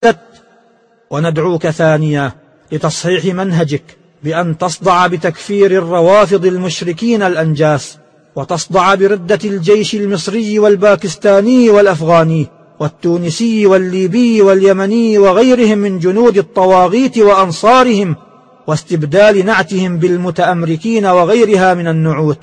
أفسدت. وندعوك ثانيا لتصحيح منهجك بأن تصدع بتكفير الروافض المشركين الأنجاس، وتصدع بردة الجيش المصري والباكستاني والأفغاني والتونسي والليبي واليمني وغيرهم من جنود الطواغيت وأنصارهم، واستبدال نعتهم بالمتأمركين وغيرها من النعوت،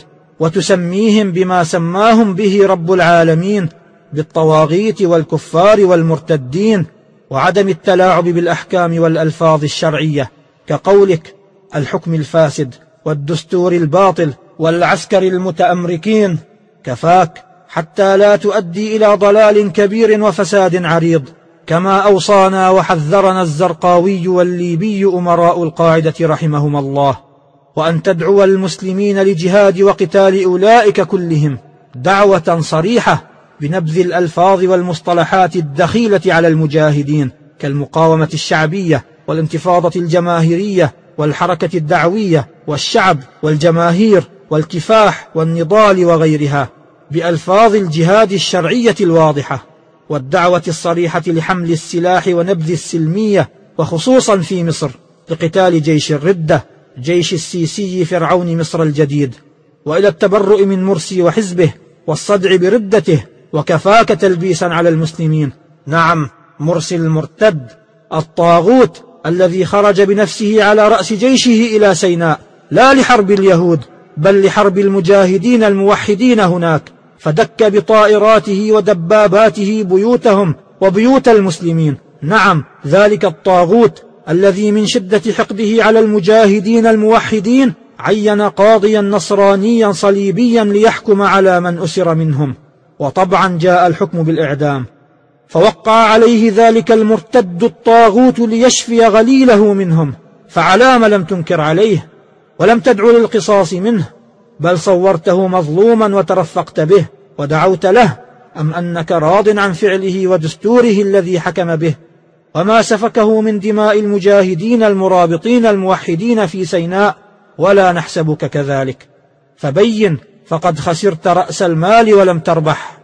وتسميهم بما سماهم به رب العالمين بالطواغيت والكفار والمرتدين، وعدم التلاعب بالأحكام والألفاظ الشرعية كقولك الحكم الفاسد والدستور الباطل والعسكر المتأمركين. كفاك حتى لا تؤدي إلى ضلال كبير وفساد عريض، كما أوصانا وحذرنا الزرقاوي والليبي أمراء القاعدة رحمهم الله. وأن تدعو المسلمين لجهاد وقتال أولئك كلهم دعوة صريحة بنبذ الألفاظ والمصطلحات الدخيلة على المجاهدين كالمقاومة الشعبية والانتفاضة الجماهيرية والحركة الدعوية والشعب والجماهير والكفاح والنضال وغيرها، بألفاظ الجهاد الشرعية الواضحة، والدعوة الصريحة لحمل السلاح ونبذ السلمية، وخصوصا في مصر لقتال جيش الردة جيش السيسي فرعون مصر الجديد، وإلى التبرؤ من مرسي وحزبه والصدع بردته، وكفاك تلبيسا على المسلمين. نعم، مرسي المرتد الطاغوت الذي خرج بنفسه على رأس جيشه إلى سيناء لا لحرب اليهود بل لحرب المجاهدين الموحدين هناك، فدك بطائراته ودباباته بيوتهم وبيوت المسلمين. نعم، ذلك الطاغوت الذي من شدة حقده على المجاهدين الموحدين عين قاضيا نصرانيا صليبيا ليحكم على من أسر منهم، وطبعا جاء الحكم بالإعدام، فوقع عليه ذلك المرتد الطاغوت ليشفي غليله منهم، فعلام لم تنكر عليه ولم تدعو للقصاص منه، بل صورته مظلوما وترفقت به ودعوت له، أم أنك راض عن فعله ودستوره الذي حكم به وما سفكه من دماء المجاهدين المرابطين الموحدين في سيناء؟ ولا نحسبك كذلك، فبين، فقد خسرت رأس المال ولم تربح.